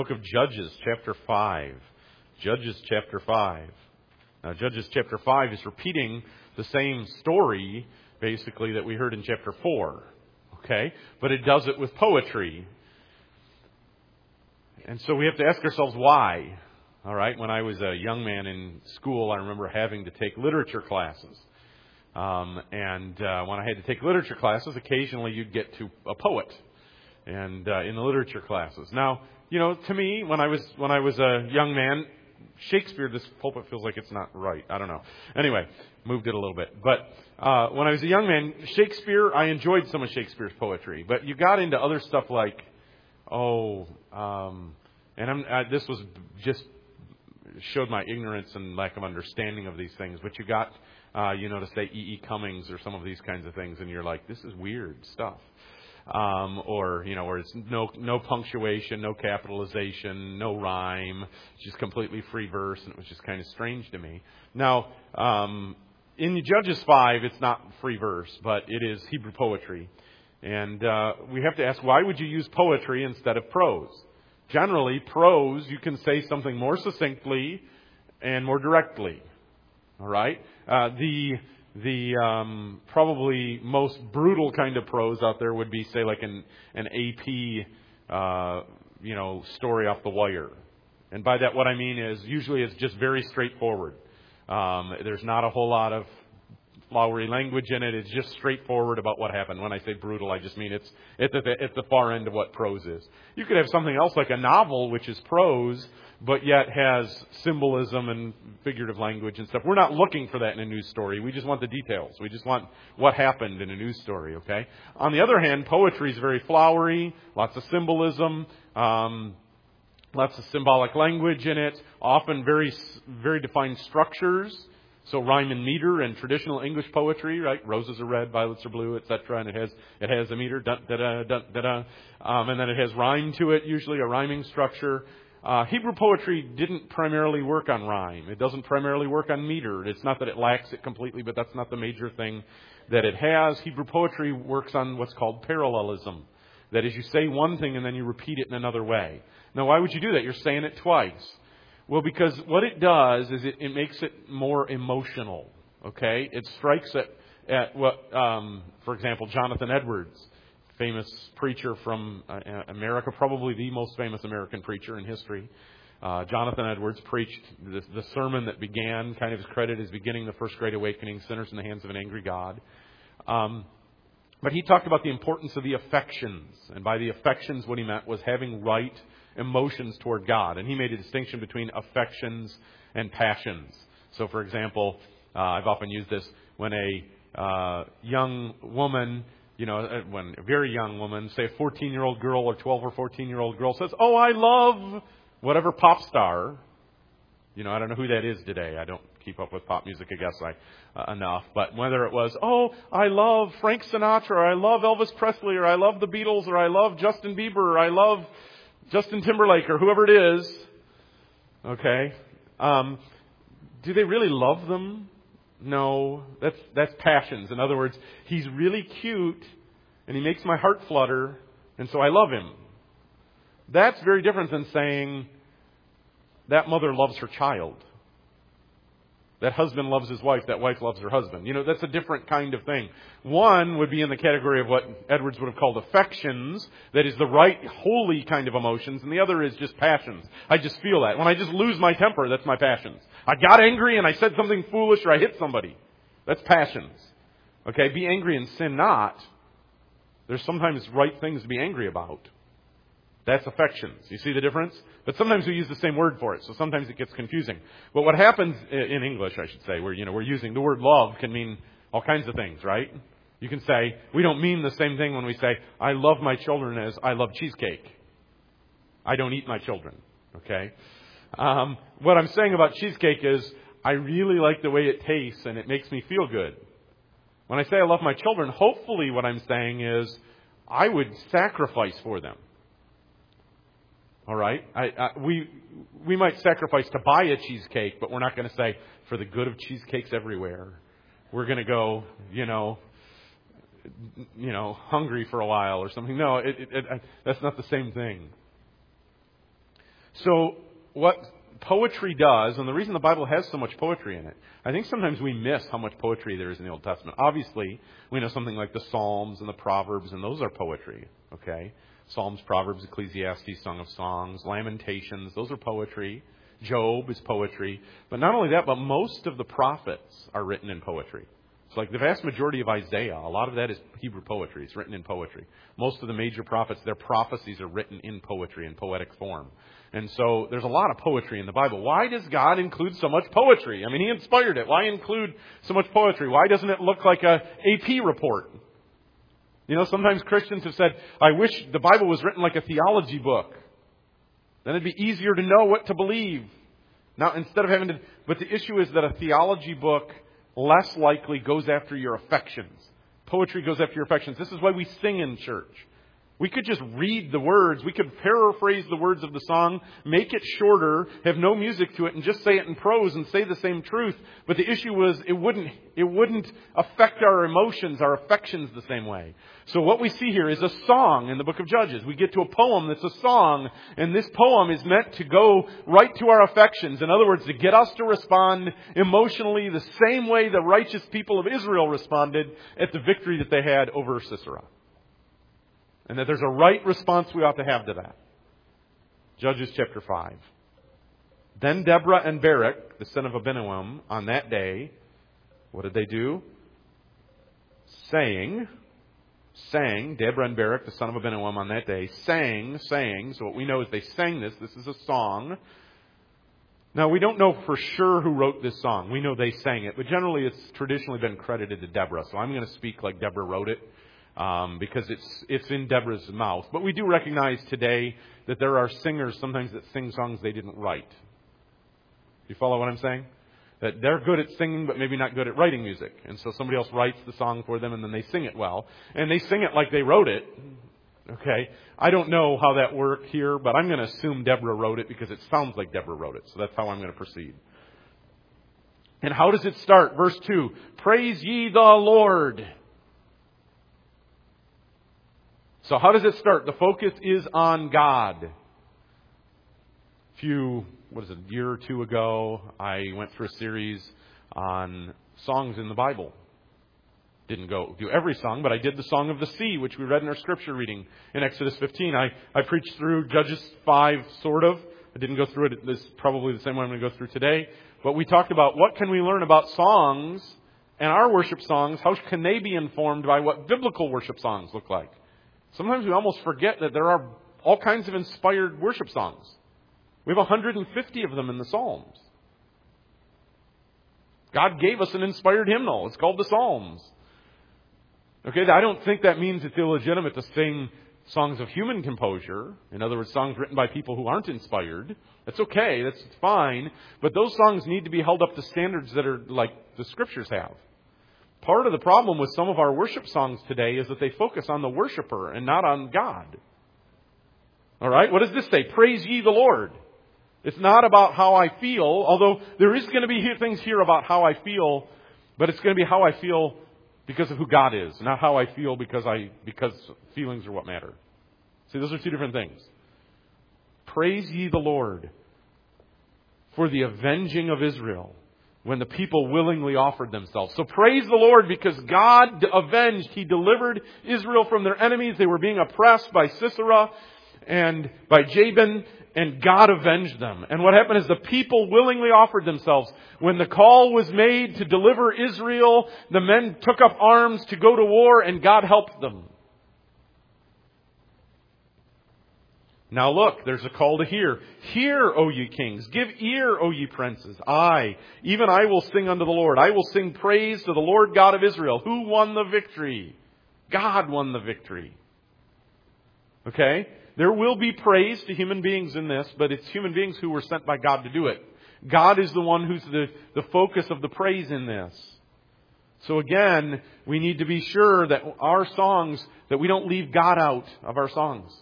Book of Judges, chapter 5. Judges, chapter 5. Now, Judges, chapter 5 is repeating the same story, basically, that we heard in chapter 4. Okay? But it does it with poetry. And so we have to ask ourselves why. All right? When I was a young man in school, I remember having to take literature classes. And when I had to take literature classes, occasionally you'd get to a poet. And in the literature classes. Now, to me, when I was a young man, Shakespeare, this pulpit feels like it's not right. I don't know. Anyway, moved it a little bit. But when I was a young man, Shakespeare, I enjoyed some of Shakespeare's poetry. But you got into other stuff like, this was just showed my ignorance and lack of understanding of these things. But you got, to say E.E. Cummings or some of these kinds of things, and you're like, this is weird stuff. Where it's no punctuation, no capitalization, no rhyme, just completely free verse, and it was just kind of strange to me. Now, in Judges 5, it's not free verse, but it is Hebrew poetry. And we have to ask, why would you use poetry instead of prose? Generally, prose, you can say something more succinctly and more directly. All right? The probably most brutal kind of prose out there would be, say, like an AP, story off the wire. And by that, what I mean is usually it's just very straightforward. There's not a whole lot of flowery language in it. It's just straightforward about what happened. When I say brutal, I just mean it's at the far end of what prose is. You could have something else like a novel, which is prose, but yet has symbolism and figurative language and stuff. We're not looking for that in a news story. We just want the details. We just want what happened in a news story, okay? On the other hand, poetry is very flowery, lots of symbolism, lots of symbolic language in it, often very, very defined structures. So rhyme and meter in traditional English poetry, right? Roses are red, violets are blue, etc. And it has a meter, da da da da da da, and then it has rhyme to it, usually a rhyming structure. Hebrew poetry didn't primarily work on rhyme. It doesn't primarily work on meter. It's not that it lacks it completely, but that's not the major thing that it has. Hebrew poetry works on what's called parallelism. That is, you say one thing and then you repeat it in another way. Now, why would you do that? You're saying it twice. Well, because what it does is it makes it more emotional, okay? It strikes at what, for example, Jonathan Edwards, famous preacher from America, probably the most famous American preacher in history. Jonathan Edwards preached the sermon that began, kind of is credited as beginning the First Great Awakening, Sinners in the Hands of an Angry God. But he talked about the importance of the affections. And by the affections, what he meant was having right emotions toward God. And he made a distinction between affections and passions. So, for example, I've often used this when a young woman, when a very young woman, say a 14-year-old girl or 12 or 14-year-old girl says, "Oh, I love whatever pop star." I don't know who that is today. I don't keep up with pop music, I guess, enough. But whether it was, "Oh, I love Frank Sinatra," or "I love Elvis Presley," or "I love the Beatles," or "I love Justin Bieber," or "I love Justin Timberlake," or whoever it is, okay, do they really love them? No, that's passions. In other words, he's really cute, and he makes my heart flutter, and so I love him. That's very different than saying that mother loves her child. That husband loves his wife, that wife loves her husband. That's a different kind of thing. One would be in the category of what Edwards would have called affections, that is the right, holy kind of emotions, and the other is just passions. I just feel that. When I just lose my temper, that's my passions. I got angry and I said something foolish or I hit somebody. That's passions. Okay, be angry and sin not. There's sometimes right things to be angry about. That's affections. You see the difference? But sometimes we use the same word for it, so sometimes it gets confusing. But what happens in English, I should say, where we're using the word love can mean all kinds of things, right? You can say, we don't mean the same thing when we say, "I love my children" as "I love cheesecake." I don't eat my children, okay? What I'm saying about cheesecake is, I really like the way it tastes and it makes me feel good. When I say I love my children, hopefully what I'm saying is, I would sacrifice for them. All right? We might sacrifice to buy a cheesecake, but we're not going to say, for the good of cheesecakes everywhere, we're going to go, hungry for a while or something. No, that's not the same thing. So what poetry does, and the reason the Bible has so much poetry in it, I think sometimes we miss how much poetry there is in the Old Testament. Obviously, we know something like the Psalms and the Proverbs, and those are poetry, okay? Psalms, Proverbs, Ecclesiastes, Song of Songs, Lamentations, those are poetry. Job is poetry. But not only that, but most of the prophets are written in poetry. It's like the vast majority of Isaiah, a lot of that is Hebrew poetry. It's written in poetry. Most of the major prophets, their prophecies are written in poetry, in poetic form. And so there's a lot of poetry in the Bible. Why does God include so much poetry? I mean, He inspired it. Why include so much poetry? Why doesn't it look like a AP report? You know, sometimes Christians have said, I wish the Bible was written like a theology book. Then it'd be easier to know what to believe. Now, instead of having to... But the issue is that a theology book less likely goes after your affections. Poetry goes after your affections. This is why we sing in church. We could just read the words. We could paraphrase the words of the song, make it shorter, have no music to it, and just say it in prose and say the same truth. But the issue was it wouldn't affect our emotions, our affections the same way. So what we see here is a song in the book of Judges. We get to a poem that's a song, and this poem is meant to go right to our affections. In other words, to get us to respond emotionally the same way the righteous people of Israel responded at the victory that they had over Sisera. And that there's a right response we ought to have to that. Judges chapter 5. Then Deborah and Barak, the son of Abinoam, on that day, what did they do? Sang, Deborah and Barak, the son of Abinoam, on that day, sang. So what we know is they sang this. This is a song. Now, we don't know for sure who wrote this song. We know they sang it. But generally, it's traditionally been credited to Deborah. So I'm going to speak like Deborah wrote it. Because it's in Deborah's mouth. But we do recognize today that there are singers sometimes that sing songs they didn't write. You follow what I'm saying? That they're good at singing, but maybe not good at writing music. And so somebody else writes the song for them, and then they sing it well. And they sing it like they wrote it. Okay? I don't know how that worked here, but I'm going to assume Deborah wrote it because it sounds like Deborah wrote it. So that's how I'm going to proceed. And how does it start? Verse 2. Praise ye the Lord. So how does it start? The focus is on God. A year or two ago, I went through a series on songs in the Bible. Didn't go do every song, but I did the Song of the Sea, which we read in our scripture reading in Exodus 15. I preached through Judges 5, sort of. I didn't go through it. This is probably the same one I'm going to go through today. But we talked about what can we learn about songs and our worship songs. How can they be informed by what biblical worship songs look like? Sometimes we almost forget that there are all kinds of inspired worship songs. We have 150 of them in the Psalms. God gave us an inspired hymnal. It's called the Psalms. Okay, I don't think that means it's illegitimate to sing songs of human composure. In other words, songs written by people who aren't inspired. That's okay. That's fine. But those songs need to be held up to standards that are like the Scriptures have. Part of the problem with some of our worship songs today is that they focus on the worshiper and not on God. All right? What does this say? Praise ye the Lord. It's not about how I feel, although there is going to be things here about how I feel, but it's going to be how I feel because of who God is, not how I feel because feelings are what matter. See, those are two different things. Praise ye the Lord for the avenging of Israel, when the people willingly offered themselves. So praise the Lord because God avenged. He delivered Israel from their enemies. They were being oppressed by Sisera and by Jabin, and God avenged them. And what happened is the people willingly offered themselves. When the call was made to deliver Israel, the men took up arms to go to war, and God helped them. Now look, there's a call to hear. Hear, O ye kings. Give ear, O ye princes. Even I will sing unto the Lord. I will sing praise to the Lord God of Israel. Who won the victory? God won the victory. Okay? There will be praise to human beings in this, but it's human beings who were sent by God to do it. God is the one who's the focus of the praise in this. So again, we need to be sure that our songs, that we don't leave God out of our songs.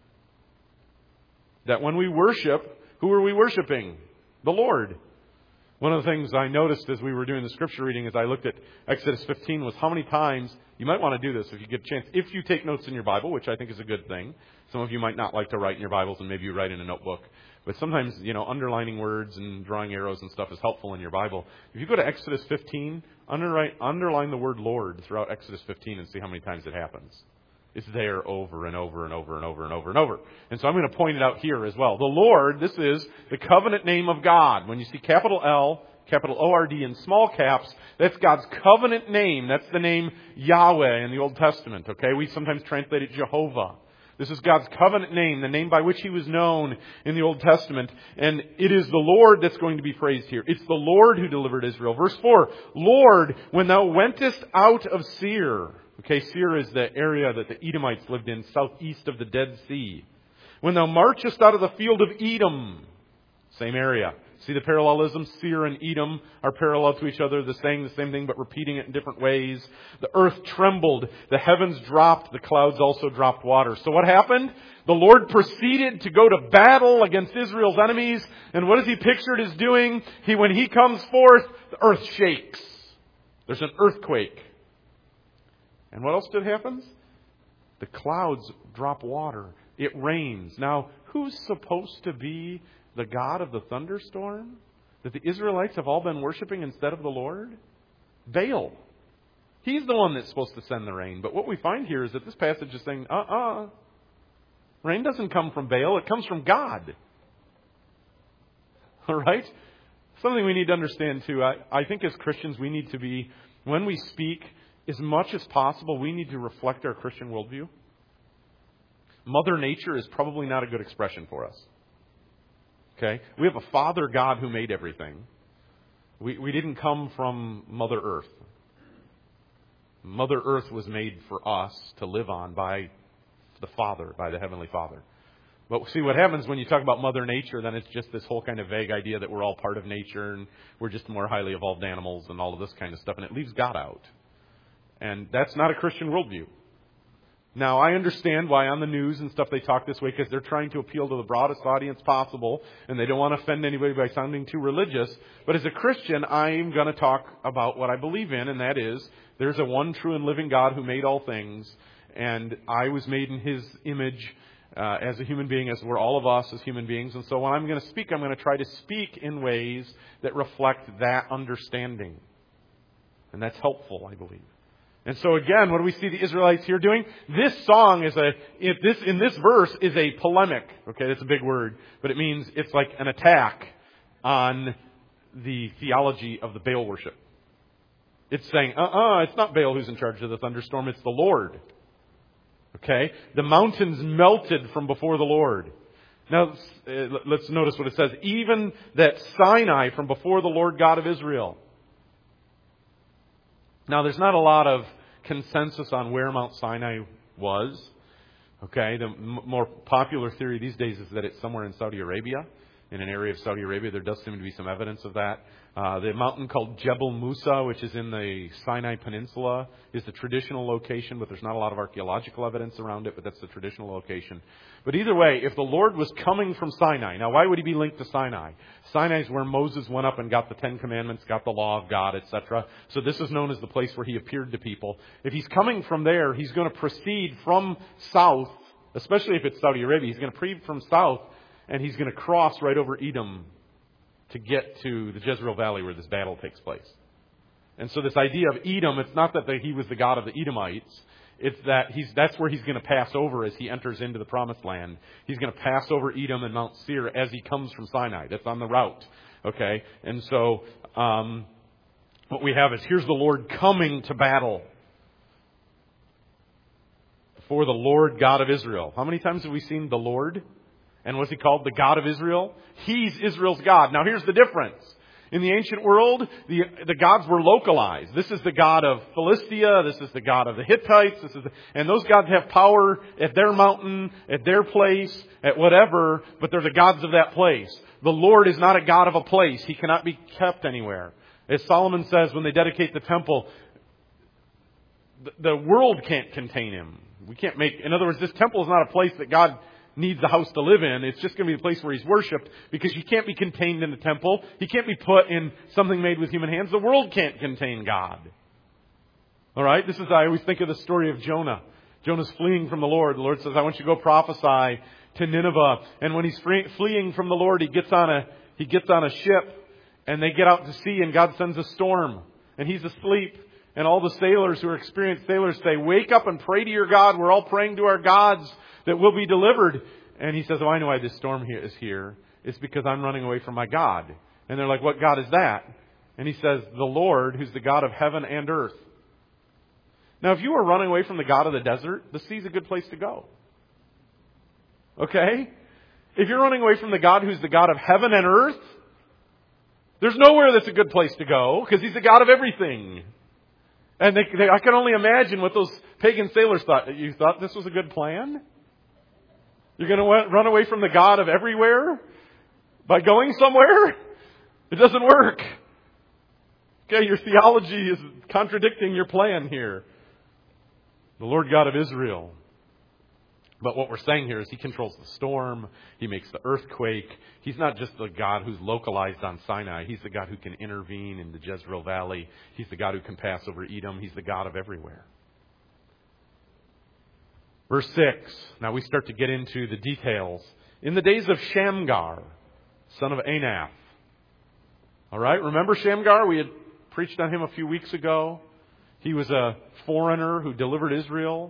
That when we worship, who are we worshiping? The Lord. One of the things I noticed as we were doing the scripture reading as I looked at Exodus 15 was how many times, you might want to do this if you get a chance, if you take notes in your Bible, which I think is a good thing. Some of you might not like to write in your Bibles and maybe you write in a notebook. But sometimes, underlining words and drawing arrows and stuff is helpful in your Bible. If you go to Exodus 15, underline the word Lord throughout Exodus 15 and see how many times it happens. It's there over and over and over and over and over and over. And so I'm going to point it out here as well. The Lord, this is the covenant name of God. When you see capital L, capital O-R-D in small caps, that's God's covenant name. That's the name Yahweh in the Old Testament. Okay, we sometimes translate it Jehovah. This is God's covenant name, the name by which He was known in the Old Testament. And it is the Lord that's going to be praised here. It's the Lord who delivered Israel. Verse 4, Lord, when thou wentest out of Seir. Okay, Seir is the area that the Edomites lived in, southeast of the Dead Sea. When thou marchest out of the field of Edom. Same area. See the parallelism? Seir and Edom are parallel to each other. They're saying the same thing but repeating it in different ways. The earth trembled. The heavens dropped. The clouds also dropped water. So what happened? The Lord proceeded to go to battle against Israel's enemies. And what is He pictured as doing? When He comes forth, the earth shakes. There's an earthquake. And what else did happen? The clouds drop water. It rains. Now, who's supposed to be the God of the thunderstorm that the Israelites have all been worshiping instead of the Lord? Baal. He's the one that's supposed to send the rain. But what we find here is that this passage is saying, rain doesn't come from Baal, it comes from God. All right? Something we need to understand too. I think as Christians we need to be, when we speak, as much as possible, we need to reflect our Christian worldview. Mother Nature is probably not a good expression for us. Okay? We have a Father God who made everything. We didn't come from Mother Earth. Mother Earth was made for us to live on by the Father, by the Heavenly Father. But see, what happens when you talk about Mother Nature, then it's just this whole kind of vague idea that we're all part of nature and we're just more highly evolved animals and all of this kind of stuff. And it leaves God out. And that's not a Christian worldview. Now, I understand why on the news and stuff they talk this way, because they're trying to appeal to the broadest audience possible, and they don't want to offend anybody by sounding too religious. But as a Christian, I'm going to talk about what I believe in, and that is, there's a one true and living God who made all things, and I was made in His image as a human being, as were all of us as human beings. And so when I'm going to speak, I'm going to try to speak in ways that reflect that understanding. And that's helpful, I believe. And so again, what do we see the Israelites here doing? This song in this verse is a polemic. Okay, that's a big word. But it means it's like an attack on the theology of the Baal worship. It's saying, it's not Baal who's in charge of the thunderstorm, it's the Lord. Okay? The mountains melted from before the Lord. Now, let's notice what it says. Even that Sinai from before the Lord God of Israel. Now, there's not a lot of consensus on where Mount Sinai was. Okay, the more popular theory these days is that it's somewhere in Saudi Arabia. In an area of Saudi Arabia, there does seem to be some evidence of that. The mountain called Jebel Musa, which is in the Sinai Peninsula, is the traditional location, but there's not a lot of archaeological evidence around it, but that's the traditional location. But either way, if the Lord was coming from Sinai, now why would He be linked to Sinai? Sinai is where Moses went up and got the Ten Commandments, got the law of God, etc. So this is known as the place where He appeared to people. If He's coming from there, He's going to proceed from south, especially if it's Saudi Arabia. He's going to proceed from south, and He's going to cross right over Edom to get to the Jezreel Valley where this battle takes place. And so this idea of Edom, it's not that He was the God of the Edomites. It's that that's where He's going to pass over as He enters into the Promised Land. He's going to pass over Edom and Mount Seir as He comes from Sinai. That's on the route. Okay? And so what we have is here's the Lord coming to battle before the Lord God of Israel. How many times have we seen the Lord? And what's He called? The God of Israel? He's Israel's God. Now here's the difference. In the ancient world, the gods were localized. This is the God of Philistia. This is the God of the Hittites. And those gods have power at their mountain, at their place, at whatever, but they're the gods of that place. The Lord is not a God of a place. He cannot be kept anywhere. As Solomon says when they dedicate the temple, the world can't contain Him. In other words, this temple is not a place that God needs a house to live in. It's just going to be the place where He's worshipped, because He can't be contained in the temple. He can't be put in something made with human hands. The world can't contain God. All right? I always think of the story of Jonah. Jonah's fleeing from the Lord. The Lord says, I want you to go prophesy to Nineveh. And when he's fleeing from the Lord, he gets on a ship, and they get out to sea, and God sends a storm. And he's asleep. And all the sailors who are experienced sailors say, wake up and pray to your God. We're all praying to our gods that we'll be delivered. And he says, I know why this storm is here. It's because I'm running away from my God. And they're like, what God is that? And he says, the Lord, who's the God of heaven and earth. Now, if you were running away from the God of the desert, the sea's a good place to go. Okay? If you're running away from the God who's the God of heaven and earth, there's nowhere that's a good place to go, because He's the God of everything. And I can only imagine what those pagan sailors thought. You thought this was a good plan? You're going to run away from the God of everywhere by going somewhere? It doesn't work. Okay, your theology is contradicting your plan here. The Lord God of Israel. But what we're saying here is He controls the storm. He makes the earthquake. He's not just the God who's localized on Sinai. He's the God who can intervene in the Jezreel Valley. He's the God who can pass over Edom. He's the God of everywhere. Verse 6. Now we start to get into the details. In the days of Shamgar, son of Anath. All right, remember Shamgar? We had preached on him a few weeks ago. He was a foreigner who delivered Israel.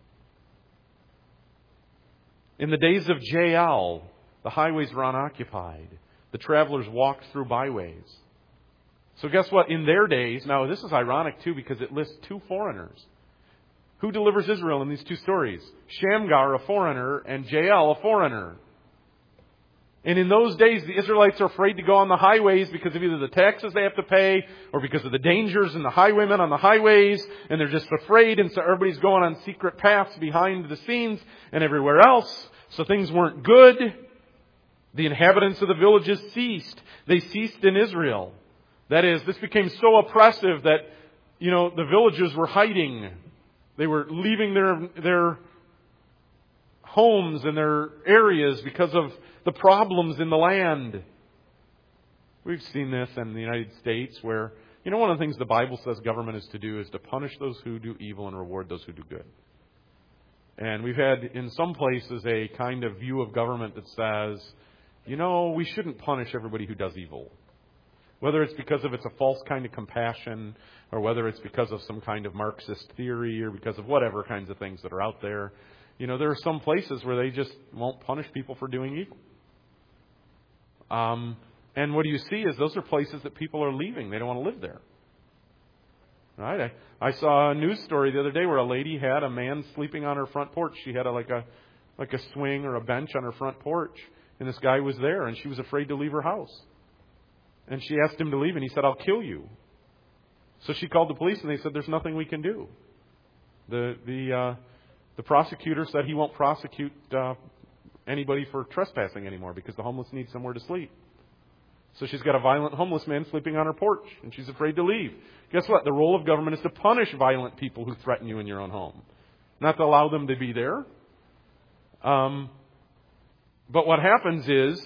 In the days of Jael, the highways were unoccupied. The travelers walked through byways. So guess what? In their days, now this is ironic too, because it lists two foreigners. Who delivers Israel in these two stories? Shamgar, a foreigner, and Jael, a foreigner. And in those days, the Israelites are afraid to go on the highways because of either the taxes they have to pay or because of the dangers and the highwaymen on the highways. And they're just afraid. And so everybody's going on secret paths behind the scenes and everywhere else. So things weren't good. The inhabitants of the villages ceased. They ceased in Israel. That is, this became so oppressive that, the villagers were hiding. They were leaving their homes and their areas because of the problems in the land. We've seen this in the United States where, one of the things the Bible says government is to do is to punish those who do evil and reward those who do good. And we've had in some places a kind of view of government that says, we shouldn't punish everybody who does evil. Whether it's because of it's a false kind of compassion or whether it's because of some kind of Marxist theory or because of whatever kinds of things that are out there. There are some places where they just won't punish people for doing evil. And what do you see is those are places that people are leaving. They don't want to live there. Right? I saw a news story the other day where a lady had a man sleeping on her front porch. She had like a swing or a bench on her front porch. And this guy was there and she was afraid to leave her house. And she asked him to leave and he said, I'll kill you. So she called the police and they said, there's nothing we can do. The prosecutor said he won't prosecute anybody for trespassing anymore because the homeless need somewhere to sleep. So she's got a violent homeless man sleeping on her porch and she's afraid to leave. Guess what? The role of government is to punish violent people who threaten you in your own home. Not to allow them to be there. But what happens is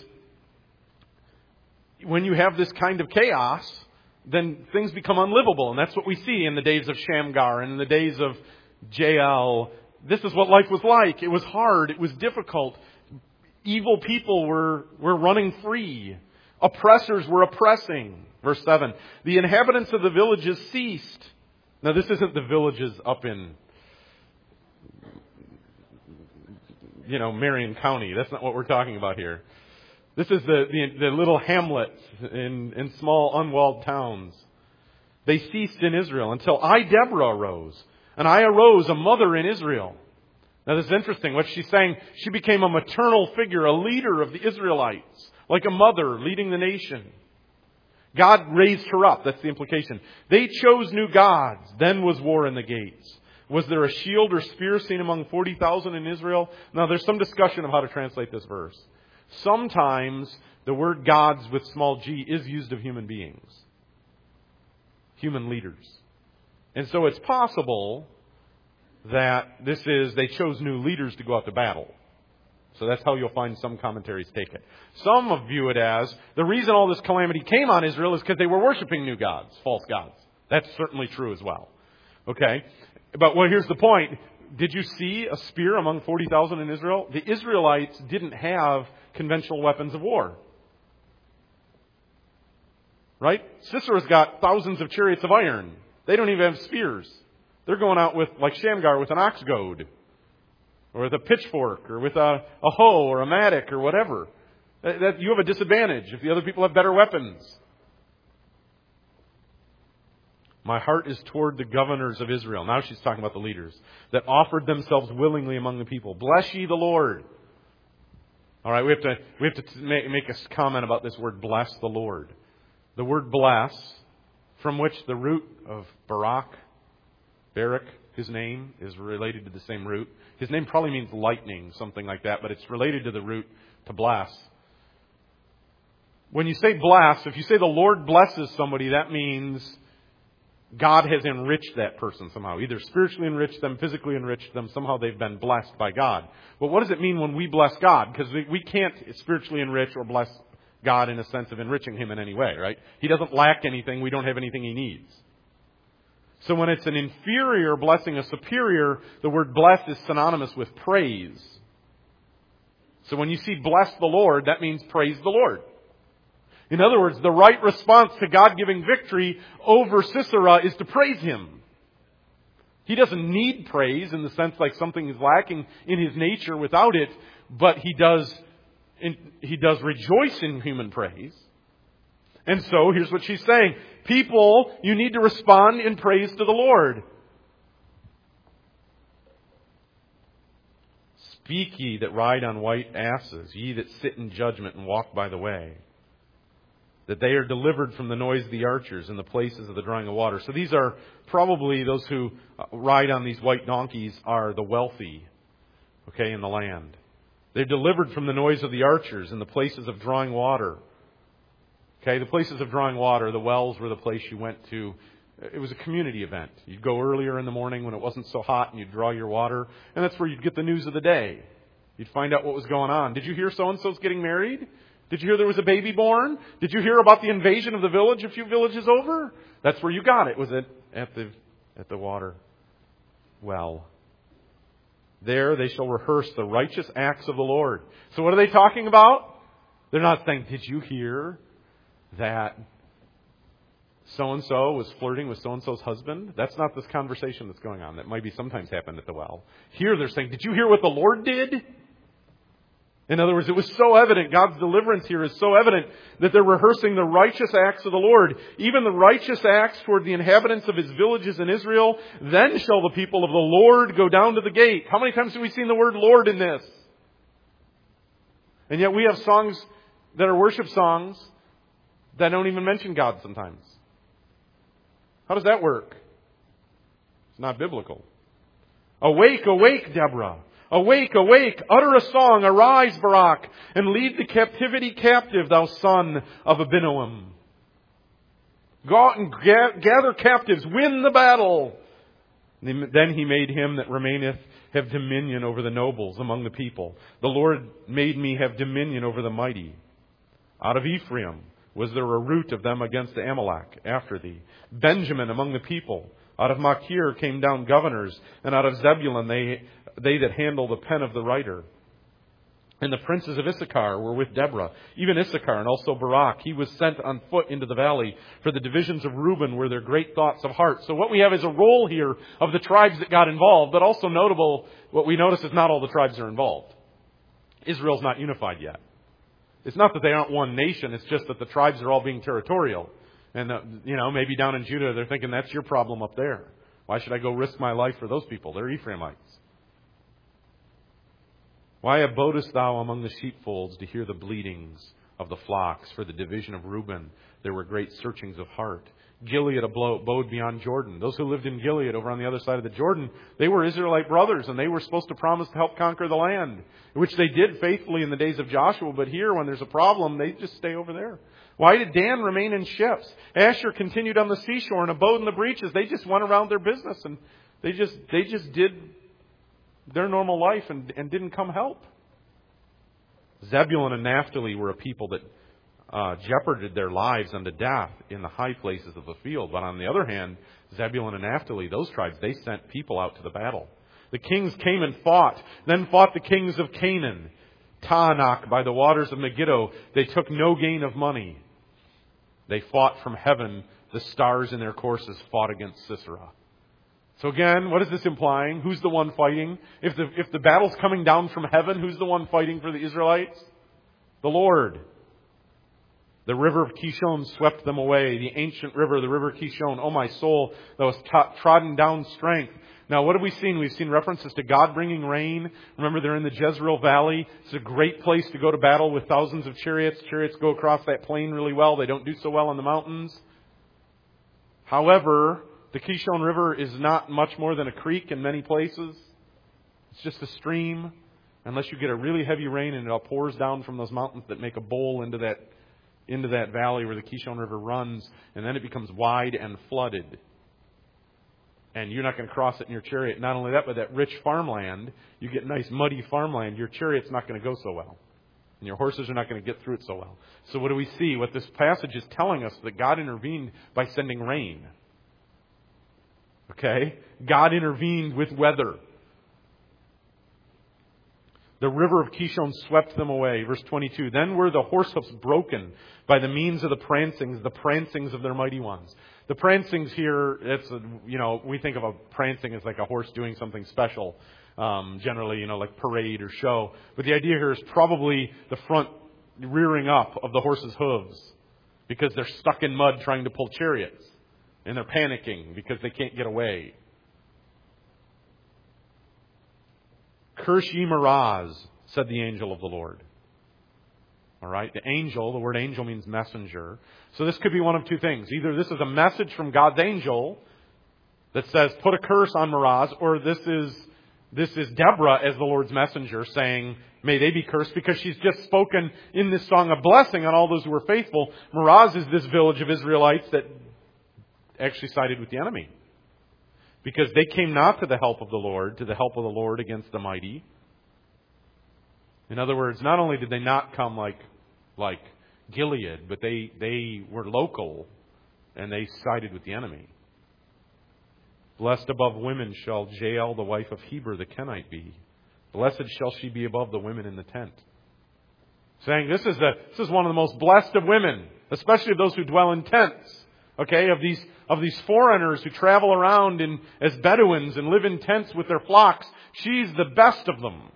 when you have this kind of chaos, then things become unlivable. And that's what we see in the days of Shamgar and in the days of Jael. This is what life was like. It was hard. It was difficult. Evil people were running free. Oppressors were oppressing. Verse 7. The inhabitants of the villages ceased. Now this isn't the villages up in, Marion County. That's not what we're talking about here. This is the little hamlets in small unwalled towns. They ceased in Israel until Deborah arose. And I arose, a mother in Israel. Now this is interesting. What she's saying, she became a maternal figure, a leader of the Israelites. Like a mother leading the nation. God raised her up. That's the implication. They chose new gods. Then was war in the gates. Was there a shield or spear seen among 40,000 in Israel? Now there's some discussion of how to translate this verse. Sometimes the word gods with small g is used of human beings. Human leaders. And so it's possible that they chose new leaders to go out to battle. So that's how you'll find some commentaries take it. Some view it as the reason all this calamity came on Israel is because they were worshiping new gods, false gods. That's certainly true as well. Okay? But here's the point. Did you see a spear among 40,000 in Israel? The Israelites didn't have conventional weapons of war. Right? Sisera's got thousands of chariots of iron. They don't even have spears. They're going out with, like Shamgar, with an ox goad, or with a pitchfork, or with a hoe, or a mattock, or whatever. You have a disadvantage if the other people have better weapons. My heart is toward the governors of Israel. Now she's talking about the leaders that offered themselves willingly among the people. Bless ye the Lord. All right, we have to make a comment about this word, bless the Lord. The word bless, from which the root of Barak, his name, is related to the same root. His name probably means lightning, something like that, but it's related to the root to bless. When you say bless, if you say the Lord blesses somebody, that means God has enriched that person somehow. Either spiritually enriched them, physically enriched them. Somehow they've been blessed by God. But what does it mean when we bless God? Because we can't spiritually enrich or bless God in a sense of enriching Him in any way, right? He doesn't lack anything. We don't have anything He needs. So when it's an inferior blessing a superior, the word bless is synonymous with praise. So when you see bless the Lord, that means praise the Lord. In other words, the right response to God giving victory over Sisera is to praise Him. He doesn't need praise in the sense like something is lacking in His nature without it, but He does rejoice in human praise. And so, here's what she's saying. People, you need to respond in praise to the Lord. Speak ye that ride on white asses, ye that sit in judgment and walk by the way, that they are delivered from the noise of the archers in the places of the drawing of water. So these are probably those who ride on these white donkeys are the wealthy, okay, in the land. They're delivered from the noise of the archers in the places of drawing water. Okay, the places of drawing water, the wells were the place you went to. It was a community event. You'd go earlier in the morning when it wasn't so hot and you'd draw your water. And that's where you'd get the news of the day. You'd find out what was going on. Did you hear so-and-so's getting married? Did you hear there was a baby born? Did you hear about the invasion of the village a few villages over? That's where you got it, was it? At the water well. There they shall rehearse the righteous acts of the Lord. So what are they talking about? They're not saying, did you hear that so-and-so was flirting with so-and-so's husband? That's not this conversation that's going on. That might be sometimes happen at the well. Here they're saying, did you hear what the Lord did? In other words, it was so evident, God's deliverance here is so evident that they're rehearsing the righteous acts of the Lord. Even the righteous acts toward the inhabitants of His villages in Israel. Then shall the people of the Lord go down to the gate. How many times have we seen the word Lord in this? And yet we have songs that are worship songs that don't even mention God sometimes. How does that work? It's not biblical. Awake, awake, Deborah. Awake, awake, utter a song, arise, Barak, and lead the captivity captive, thou son of Abinoam. Go out and gather captives, win the battle. Then He made him that remaineth have dominion over the nobles among the people. The Lord made me have dominion over the mighty. Out of Ephraim was there a root of them against Amalek after thee. Benjamin among the people. Out of Machir came down governors, and out of Zebulun they that handle the pen of the writer. And the princes of Issachar were with Deborah, even Issachar and also Barak. He was sent on foot into the valley. For the divisions of Reuben were their great thoughts of heart. So what we have is a roll here of the tribes that got involved, but also notable, what we notice is not all the tribes are involved. Israel's not unified yet. It's not that they aren't one nation, it's just that the tribes are all being territorial. And, maybe down in Judah they're thinking, that's your problem up there. Why should I go risk my life for those people? They're Ephraimites. Why abodest thou among the sheepfolds to hear the bleatings of the flocks? For the division of Reuben there were great searchings of heart. Gilead abode beyond Jordan. Those who lived in Gilead over on the other side of the Jordan, they were Israelite brothers, and they were supposed to promise to help conquer the land, which they did faithfully in the days of Joshua. But here, when there's a problem, they just stay over there. Why did Dan remain in ships? Asher continued on the seashore and abode in the breaches. They just went around their business, and they just did their normal life and didn't come help. Zebulun and Naphtali were a people that jeoparded their lives unto death in the high places of the field. But on the other hand, Zebulun and Naphtali, those tribes, they sent people out to the battle. The kings came and fought. Then fought the kings of Canaan. Taanach by the waters of Megiddo. They took no gain of money. They fought from heaven. The stars in their courses fought against Sisera. So again, what is this implying? Who's the one fighting? If the battle's coming down from heaven, who's the one fighting for the Israelites? The Lord. The river of Kishon swept them away. The ancient river, the river Kishon. Oh, my soul, that was trodden down strength. Now, what have we seen? We've seen references to God bringing rain. Remember, they're in the Jezreel Valley. It's a great place to go to battle with thousands of chariots. Chariots go across that plain really well. They don't do so well in the mountains. However, the Kishon River is not much more than a creek in many places. It's just a stream. Unless you get a really heavy rain and it all pours down from those mountains that make a bowl into that valley where the Kishon River runs, and then it becomes wide and flooded. And you're not going to cross it in your chariot. Not only that, but that rich farmland, you get nice muddy farmland, your chariot's not going to go so well. And your horses are not going to get through it so well. So what do we see? What this passage is telling us, that God intervened by sending rain. Okay? God intervened with weather. The river of Kishon swept them away. Verse 22. Then were the horse hoofs broken by the means of the prancings of their mighty ones. The prancings here, we think of a prancing as like a horse doing something special. Generally, like parade or show. But the idea here is probably the front rearing up of the horse's hooves, because they're stuck in mud trying to pull chariots. And they're panicking because they can't get away. Curse ye Meroz, said the angel of the Lord. All right, the word angel means messenger. So this could be one of two things. Either this is a message from God's angel that says, put a curse on Meroz, or this is Deborah as the Lord's messenger saying, may they be cursed, because she's just spoken in this song a blessing on all those who were faithful. Meroz is this village of Israelites that actually sided with the enemy, because they came not to the help of the Lord, to the help of the Lord against the mighty. In other words, not only did they not come like Gilead, but they were local, and they sided with the enemy. Blessed above women shall Jael, the wife of Heber the Kenite, be. Blessed shall she be above the women in the tent. Saying this is one of the most blessed of women, especially of those who dwell in tents. Okay, of these foreigners who travel around as Bedouins and live in tents with their flocks. She's the best of them.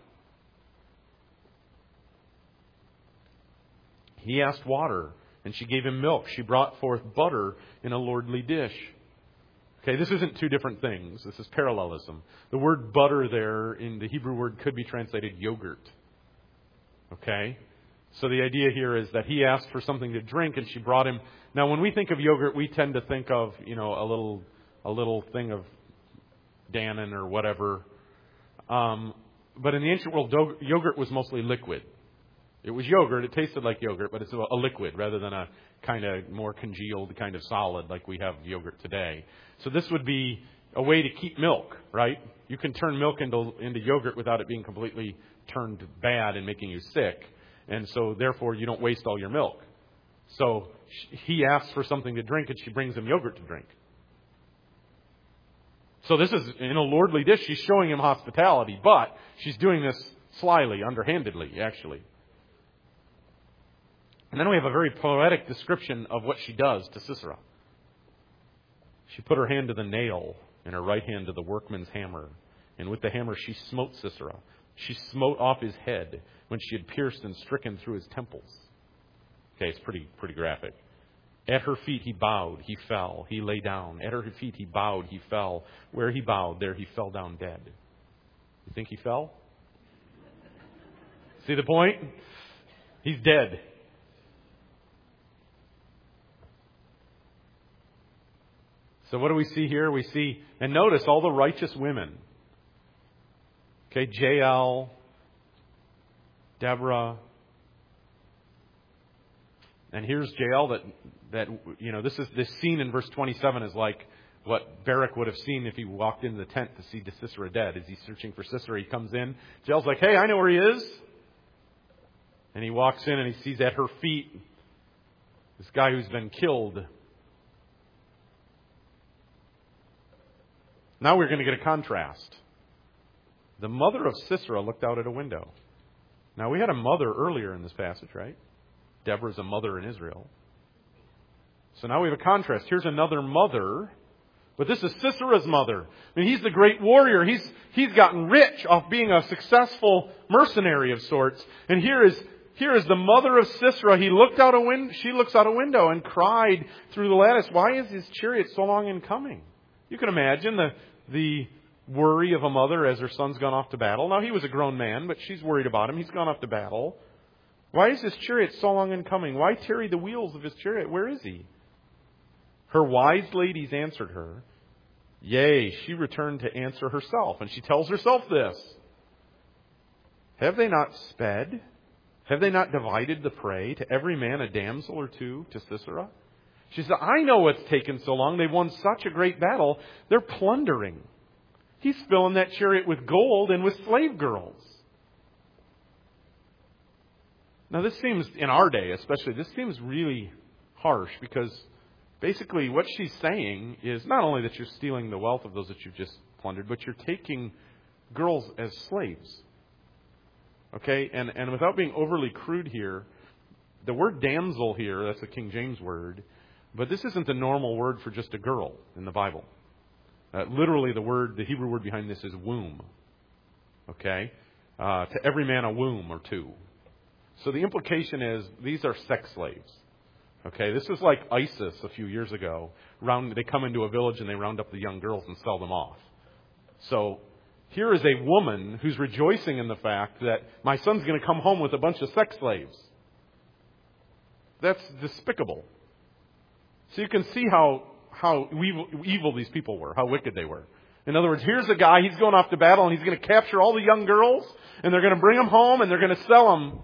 He asked water, and she gave him milk. She brought forth butter in a lordly dish. Okay, this isn't two different things. This is parallelism. The word butter there in the Hebrew word could be translated yogurt. Okay? So the idea here is that he asked for something to drink, and she brought him. Now, when we think of yogurt, we tend to think of, a little thing of Dannon or whatever. But in the ancient world, yogurt was mostly liquid. It was yogurt. It tasted like yogurt, but it's a liquid rather than a kind of more congealed kind of solid like we have yogurt today. So this would be a way to keep milk, right? You can turn milk into yogurt without it being completely turned bad and making you sick. And so, therefore, you don't waste all your milk. So he asks for something to drink, and she brings him yogurt to drink. So this is in a lordly dish. She's showing him hospitality, but she's doing this slyly, underhandedly, actually. And then we have a very poetic description of what she does to Sisera. She put her hand to the nail, and her right hand to the workman's hammer. And with the hammer she smote Sisera. She smote off his head when she had pierced and stricken through his temples. Okay, it's pretty graphic. At her feet he bowed, he fell, he lay down. At her feet he bowed, he fell. Where he bowed, there he fell down dead. You think he fell? See the point? He's dead. So what do we see here? We see, and notice all the righteous women. Okay, Jael, Deborah. And here's Jael this scene in verse 27 is like what Barak would have seen if he walked into the tent to see Sisera dead. As he's searching for Sisera, he comes in. Jael's like, hey, I know where he is. And he walks in and he sees at her feet this guy who's been killed. Now we're going to get a contrast. The mother of Sisera looked out at a window. Now we had a mother earlier in this passage, right? Deborah's a mother in Israel. So now we have a contrast. Here's another mother, but this is Sisera's mother. I mean, he's the great warrior. He's gotten rich off being a successful mercenary of sorts. And here is the mother of Sisera. She looks out a window and cried through the lattice, "Why is his chariot so long in coming?" You can imagine the worry of a mother as her son's gone off to battle. Now, he was a grown man, but she's worried about him. He's gone off to battle. Why is his chariot so long in coming? Why tarry the wheels of his chariot? Where is he? Her wise ladies answered her. Yea, she returned to answer herself. And she tells herself this. Have they not sped? Have they not divided the prey, to every man a damsel or two, to Sisera? She said, I know what's taken so long. They've won such a great battle. They're plundering. He's filling that chariot with gold and with slave girls. Now this seems, in our day especially, this seems really harsh, because basically what she's saying is not only that you're stealing the wealth of those that you've just plundered, but you're taking girls as slaves. Okay? And without being overly crude here, the word damsel here, that's a King James word, but this isn't the normal word for just a girl in the Bible. Literally the Hebrew word behind this is womb. Okay? To every man a womb or two. So the implication is these are sex slaves. Okay? This is like ISIS a few years ago. They come into a village and they round up the young girls and sell them off. So here is a woman who's rejoicing in the fact that my son's going to come home with a bunch of sex slaves. That's despicable. So you can see how evil these people were, how wicked they were. In other words, here's a guy, he's going off to battle, and he's going to capture all the young girls, and they're going to bring them home, and they're going to sell them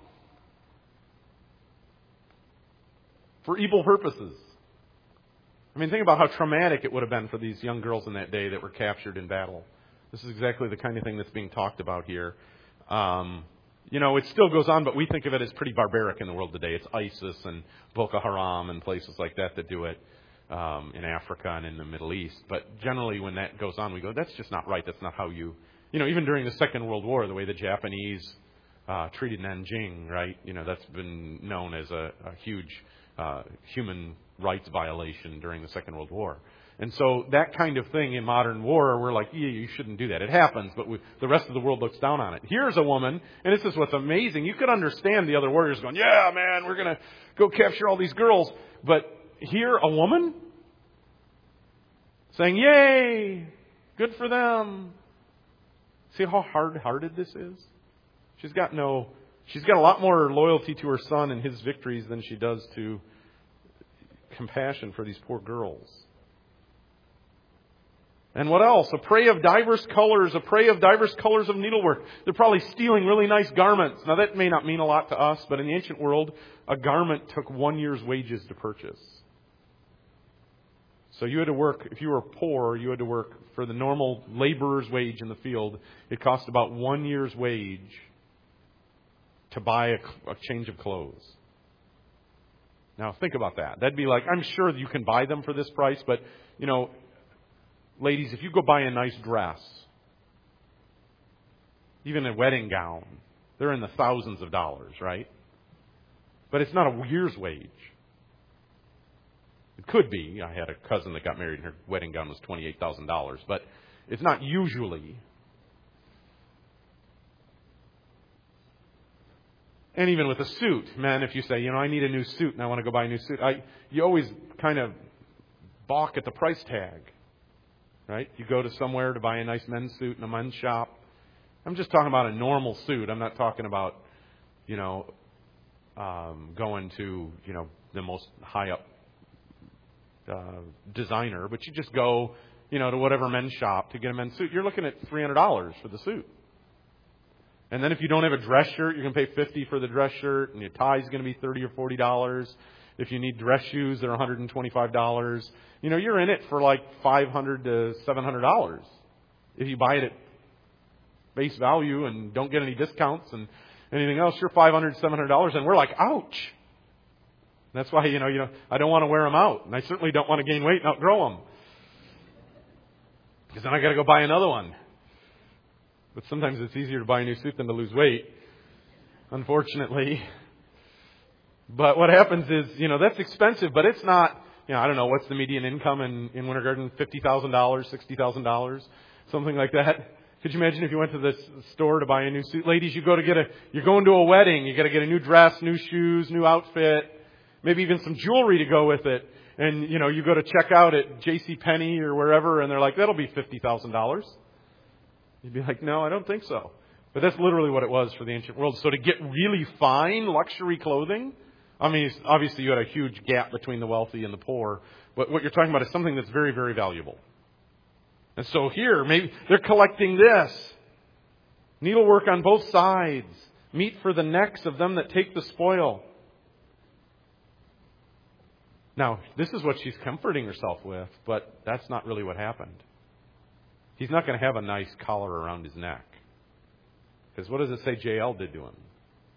for evil purposes. I mean, think about how traumatic it would have been for these young girls in that day that were captured in battle. This is exactly the kind of thing that's being talked about here. It still goes on, but we think of it as pretty barbaric in the world today. It's ISIS and Boko Haram and places like that do it in Africa and in the Middle East. But generally when that goes on, we go, that's just not right. That's not how even during the Second World War, the way the Japanese treated Nanjing, right? That's been known as a huge human rights violation during the Second World War. And so that kind of thing in modern war, we're like, yeah, you shouldn't do that. It happens, but the rest of the world looks down on it. Here's a woman, and this is what's amazing. You could understand the other warriors going, yeah, man, we're going to go capture all these girls. But here, a woman saying, yay, good for them. See how hard-hearted this is? She's got a lot more loyalty to her son and his victories than she does to compassion for these poor girls. And what else? A prey of diverse colors of needlework. They're probably stealing really nice garments. Now that may not mean a lot to us, but in the ancient world, a garment took 1 year's wages to purchase. So you had to work, if you were poor, you had to work for the normal laborer's wage in the field. It cost about 1 year's wage to buy a change of clothes. Now think about that. That'd be like, I'm sure you can buy them for this price, but, ladies, if you go buy a nice dress, even a wedding gown, they're in the thousands of dollars, right? But it's not a year's wage. It could be. I had a cousin that got married and her wedding gown was $28,000, but it's not usually. And even with a suit, man, if you say, I need a new suit and I want to go buy a new suit, you always kind of balk at the price tag. Right? You go to somewhere to buy a nice men's suit in a men's shop. I'm just talking about a normal suit. I'm not talking about, going to, the most high up designer. But you just go, to whatever men's shop to get a men's suit. You're looking at $300 for the suit. And then if you don't have a dress shirt, you're going to pay $50 for the dress shirt, and your tie's going to be $30 or $40. If you need dress shoes, they're $125. You're in it for like $500 to $700 if you buy it at base value and don't get any discounts. And anything else, you're $500, $700, and we're like, ouch. That's why, I don't want to wear them out. And I certainly don't want to gain weight and outgrow them. Because then I got to go buy another one. But sometimes it's easier to buy a new suit than to lose weight, unfortunately. But what happens is, that's expensive, but it's not, I don't know, what's the median income in Winter Garden? $50,000, $60,000, something like that. Could you imagine if you went to the store to buy a new suit? Ladies, you're going to a wedding, you got to get a new dress, new shoes, new outfit, maybe even some jewelry to go with it. And, you go to check out at JCPenney or wherever, and they're like, that'll be $50,000. You'd be like, no, I don't think so. But that's literally what it was for the ancient world. So to get really fine luxury clothing, obviously you had a huge gap between the wealthy and the poor. But what you're talking about is something that's very, very valuable. And so here, maybe they're collecting this. Needlework on both sides. Meat for the necks of them that take the spoil. Now, this is what she's comforting herself with, but that's not really what happened. He's not going to have a nice collar around his neck. Because what does it say Jael did to him?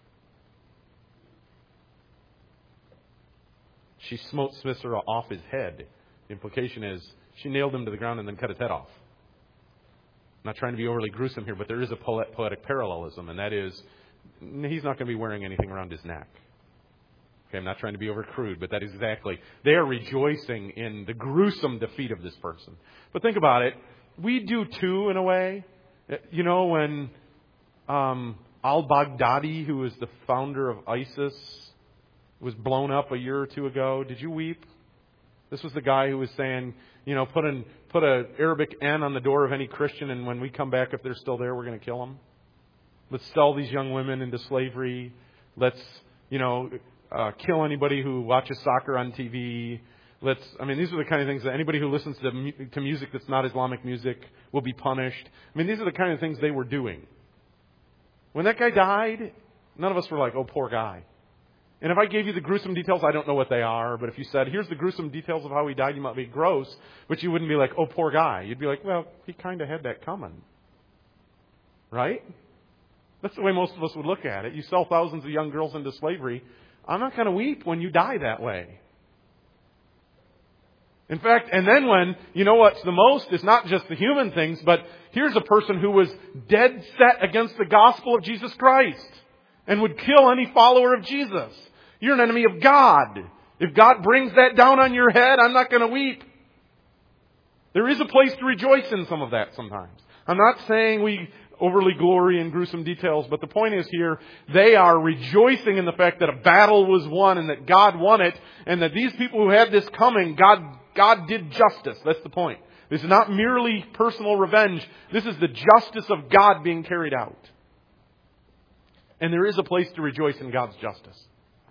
She smote Sisera off his head. The implication is she nailed him to the ground and then cut his head off. I'm not trying to be overly gruesome here, but there is a poetic parallelism, and that is he's not going to be wearing anything around his neck. Okay, I'm not trying to be over crude, but that is exactly. They are rejoicing in the gruesome defeat of this person. But think about it. We do too, in a way. When al-Baghdadi, who was the founder of ISIS, was blown up a year or two ago, did you weep? This was the guy who was saying, put a Arabic N on the door of any Christian, and when we come back, if they're still there, we're going to kill them. Let's sell these young women into slavery. Let's, kill anybody who watches soccer on TV. These are the kind of things that anybody who listens to music that's not Islamic music will be punished. These are the kind of things they were doing. When that guy died, none of us were like, oh, poor guy. And if I gave you the gruesome details, I don't know what they are, but if you said, here's the gruesome details of how he died, you might be gross, but you wouldn't be like, oh, poor guy. You'd be like, well, he kind of had that coming. Right? That's the way most of us would look at it. You sell thousands of young girls into slavery. I'm not going to weep when you die that way. In fact, and then when, what's the most is not just the human things, but here's a person who was dead set against the gospel of Jesus Christ and would kill any follower of Jesus. You're an enemy of God. If God brings that down on your head, I'm not going to weep. There is a place to rejoice in some of that sometimes. I'm not saying we overly glory in gruesome details, but the point is here, they are rejoicing in the fact that a battle was won and that God won it, and that these people who had this coming, God did justice. That's the point. This is not merely personal revenge. This is the justice of God being carried out. And there is a place to rejoice in God's justice.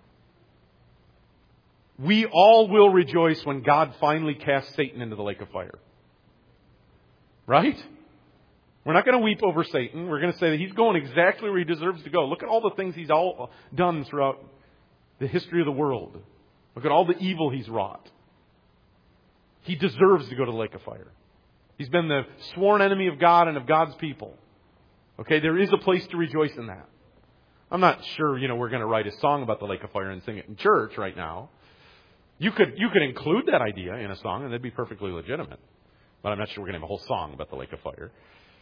We all will rejoice when God finally casts Satan into the lake of fire. Right? We're not going to weep over Satan. We're going to say that he's going exactly where he deserves to go. Look at all the things he's all done throughout the history of the world. Look at all the evil he's wrought. He deserves to go to the lake of fire. He's been the sworn enemy of God and of God's people. Okay, there is a place to rejoice in that. I'm not sure, we're going to write a song about the lake of fire and sing it in church right now. You could include that idea in a song, and that'd be perfectly legitimate. But I'm not sure we're going to have a whole song about the lake of fire.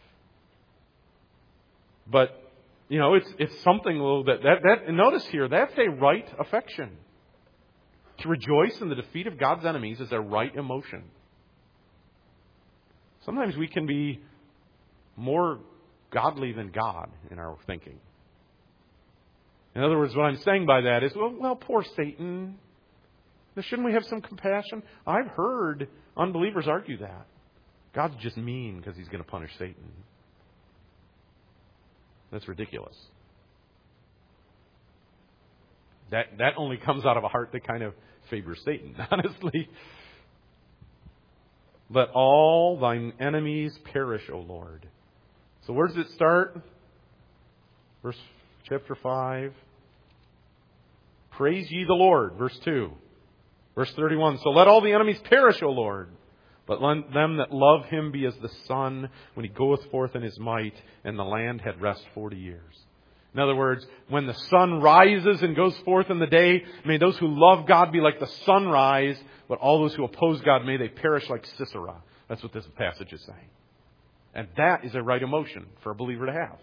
But, it's something that and notice here, that's a right affection. To rejoice in the defeat of God's enemies is a right emotion. Sometimes we can be more godly than God in our thinking. In other words, what I'm saying by that is, well, poor Satan. Shouldn't we have some compassion? I've heard unbelievers argue that. God's just mean because he's going to punish Satan. That's ridiculous. That only comes out of a heart that kind of favors Satan, honestly. Let all thine enemies perish, O Lord. So where does it start? Chapter 5. Praise ye the Lord, verse 2. Verse 31, so let all the enemies perish, O Lord. But let them that love him be as the sun when he goeth forth in his might, and the land had rest 40 years. In other words, when the sun rises and goes forth in the day, may those who love God be like the sunrise, but all those who oppose God, may they perish like Sisera. That's what this passage is saying. And that is a right emotion for a believer to have.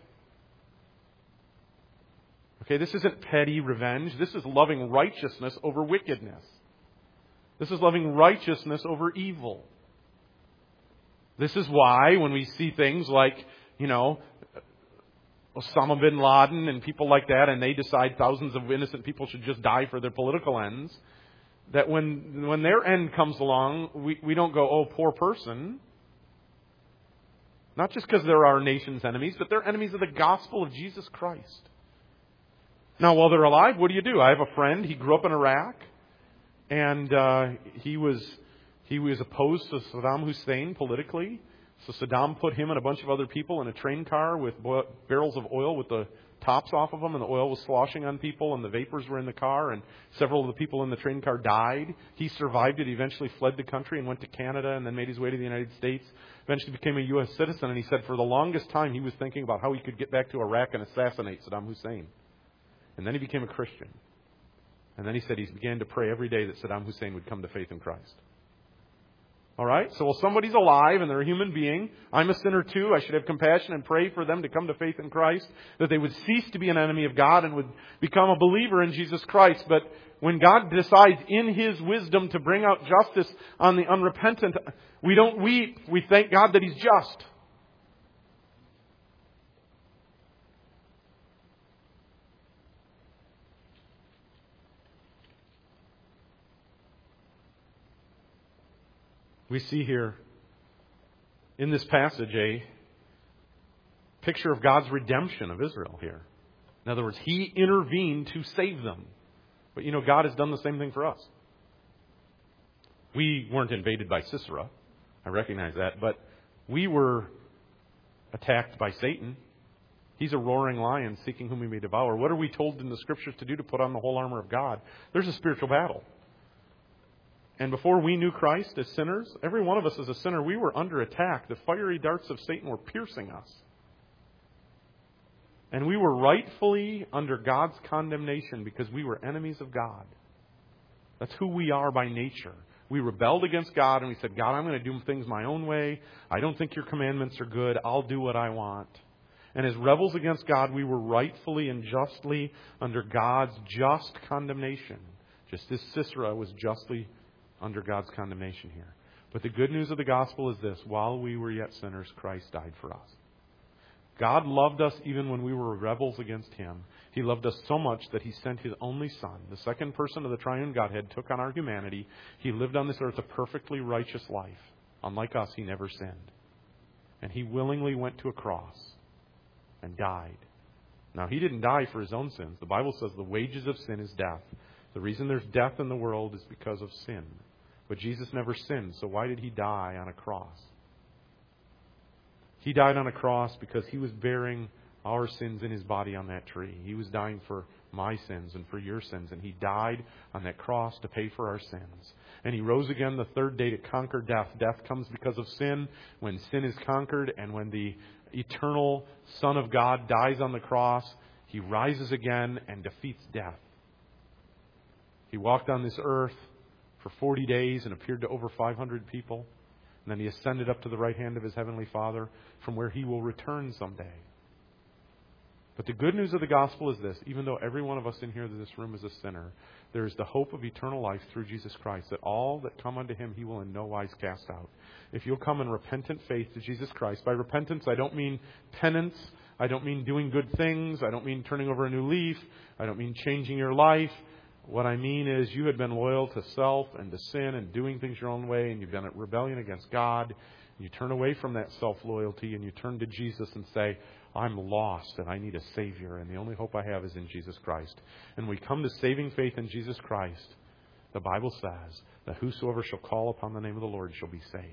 Okay, this isn't petty revenge. This is loving righteousness over wickedness. This is loving righteousness over evil. This is why when we see things like, Osama bin Laden and people like that, and they decide thousands of innocent people should just die for their political ends, that when their end comes along, we don't go, oh, poor person. Not just because they're our nation's enemies, but they're enemies of the gospel of Jesus Christ. Now, while they're alive, what do? I have a friend. He grew up in Iraq, and he was opposed to Saddam Hussein politically. So Saddam put him and a bunch of other people in a train car with barrels of oil with the tops off of them, and the oil was sloshing on people, and the vapors were in the car, and several of the people in the train car died. He survived it. He eventually fled the country and went to Canada, and then made his way to the United States. Eventually became a U.S. citizen, and he said for the longest time he was thinking about how he could get back to Iraq and assassinate Saddam Hussein. And then he became a Christian. And then he said he began to pray every day that Saddam Hussein would come to faith in Christ. All right? So while somebody's alive and they're a human being, I'm a sinner too. I should have compassion and pray for them to come to faith in Christ, that they would cease to be an enemy of God and would become a believer in Jesus Christ. But when God decides in His wisdom to bring out justice on the unrepentant, we don't weep. We thank God that He's just. We see here in this passage a picture of God's redemption of Israel here. In other words, He intervened to save them. But God has done the same thing for us. We weren't invaded by Sisera. I recognize that. But we were attacked by Satan. He's a roaring lion seeking whom he may devour. What are we told in the Scriptures to do to put on the whole armor of God? There's a spiritual battle. And before we knew Christ as sinners, every one of us as a sinner, we were under attack. The fiery darts of Satan were piercing us. And we were rightfully under God's condemnation because we were enemies of God. That's who we are by nature. We rebelled against God and we said, God, I'm going to do things my own way. I don't think your commandments are good. I'll do what I want. And as rebels against God, we were rightfully and justly under God's just condemnation. Just as Sisera was justly under God's condemnation here. But the good news of the gospel is this: while we were yet sinners, Christ died for us. God loved us even when we were rebels against Him. He loved us so much that He sent His only Son, the second person of the triune Godhead, took on our humanity. He lived on this earth a perfectly righteous life. Unlike us, He never sinned. And He willingly went to a cross and died. Now, He didn't die for His own sins. The Bible says the wages of sin is death. The reason there's death in the world is because of sin. But Jesus never sinned, so why did He die on a cross? He died on a cross because He was bearing our sins in His body on that tree. He was dying for my sins and for your sins, and He died on that cross to pay for our sins. And He rose again the third day to conquer death. Death comes because of sin. When sin is conquered and when the eternal Son of God dies on the cross, He rises again and defeats death. He walked on this earth for 40 days and appeared to over 500 people. And then He ascended up to the right hand of His heavenly Father, from where He will return someday. But the good news of the gospel is this: even though every one of us in here in this room is a sinner, there is the hope of eternal life through Jesus Christ, that all that come unto Him He will in no wise cast out. If you'll come in repentant faith to Jesus Christ. By repentance, I don't mean penance. I don't mean doing good things. I don't mean turning over a new leaf. I don't mean changing your life. What I mean is you had been loyal to self and to sin and doing things your own way, and you've been in rebellion against God. You turn away from that self-loyalty and you turn to Jesus and say, I'm lost and I need a Savior, and the only hope I have is in Jesus Christ. And we come to saving faith in Jesus Christ. The Bible says that whosoever shall call upon the name of the Lord shall be saved.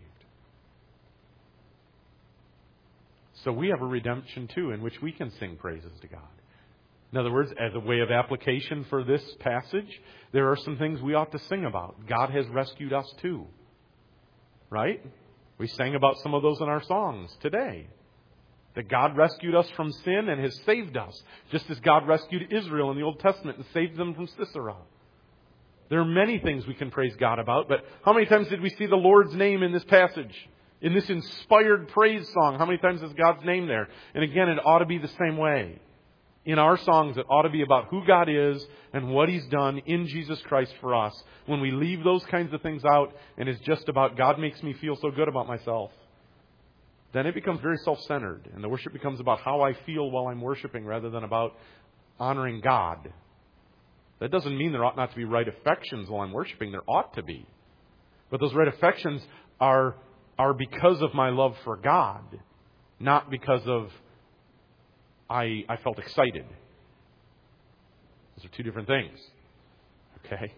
So we have a redemption too, in which we can sing praises to God. In other words, as a way of application for this passage, there are some things we ought to sing about. God has rescued us too. Right? We sang about some of those in our songs today. That God rescued us from sin and has saved us, just as God rescued Israel in the Old Testament and saved them from Sisera. There are many things we can praise God about, but how many times did we see the Lord's name in this passage? In this inspired praise song, how many times is God's name there? And again, it ought to be the same way. In our songs, it ought to be about who God is and what He's done in Jesus Christ for us. When we leave those kinds of things out and it's just about God makes me feel so good about myself, then it becomes very self-centered. And the worship becomes about how I feel while I'm worshiping rather than about honoring God. That doesn't mean there ought not to be right affections while I'm worshiping. There ought to be. But those right affections are because of my love for God, not because of I felt excited. Those are two different things. Okay?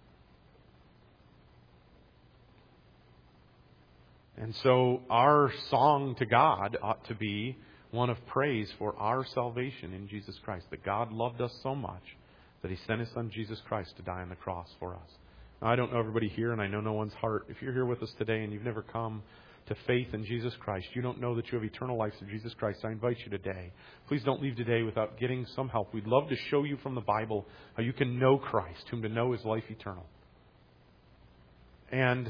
And so our song to God ought to be one of praise for our salvation in Jesus Christ. That God loved us so much that He sent His Son Jesus Christ to die on the cross for us. Now, I don't know everybody here, and I know no one's heart. If you're here with us today and you've never come to faith in Jesus Christ, you don't know that you have eternal life through Jesus Christ, I invite you today. Please don't leave today without getting some help. We'd love to show you from the Bible how you can know Christ, whom to know is life eternal. And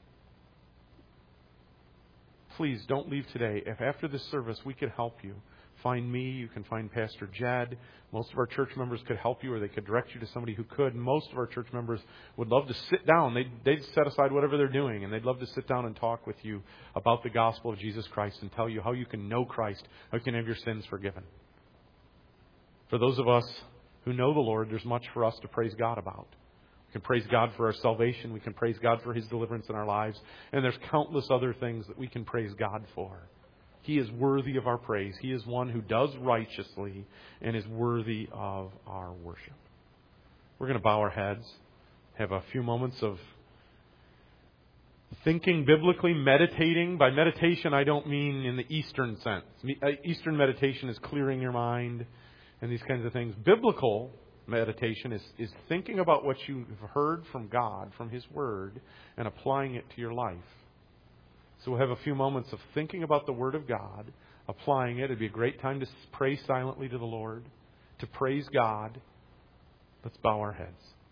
please don't leave today. If after this service we could help you, find me, you can find Pastor Jed. Most of our church members could help you, or they could direct you to somebody who could. Most of our church members would love to sit down. They'd set aside whatever they're doing, and they'd love to sit down and talk with you about the gospel of Jesus Christ and tell you how you can know Christ, how you can have your sins forgiven. For those of us who know the Lord, there's much for us to praise God about. We can praise God for our salvation. We can praise God for His deliverance in our lives. And there's countless other things that we can praise God for. He is worthy of our praise. He is one who does righteously and is worthy of our worship. We're going to bow our heads, have a few moments of thinking biblically, meditating. By meditation, I don't mean in the Eastern sense. Eastern meditation is clearing your mind and these kinds of things. Biblical meditation is thinking about what you've heard from God, from His Word, and applying it to your life. So we'll have a few moments of thinking about the Word of God, applying it. It'd be a great time to pray silently to the Lord, to praise God. Let's bow our heads.